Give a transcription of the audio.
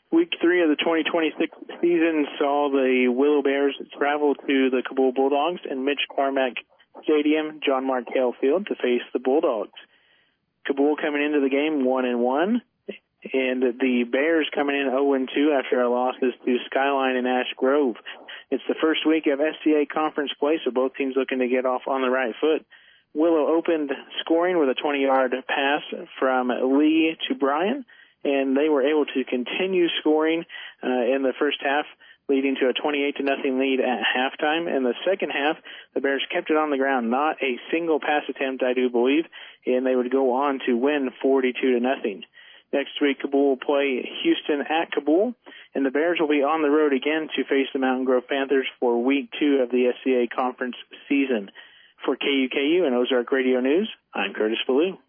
Week 3 of the 2026 season saw the Willow Bears travel to the Cabool Bulldogs and Mitch Carmack Stadium, John Markale Field, to face the Bulldogs. Cabool coming into the game 1-1, and the Bears coming in 0-2 after our losses to Skyline and Ash Grove. It's the first week of SCA conference play, so both teams looking to get off on the right foot. Willow opened scoring with a 20-yard pass from Lee to Bryan, and they were able to continue scoring in the first half, leading to a 28-0 lead at halftime. In the second half, the Bears kept it on the ground, not a single pass attempt, I do believe, and they would go on to win 42-0. Next week, Cabool will play Houston at Cabool, and the Bears will be on the road again to face the Mountain Grove Panthers for Week 2 of the SCA conference season. For KUKU and Ozark Radio News, I'm Curtis Ballou.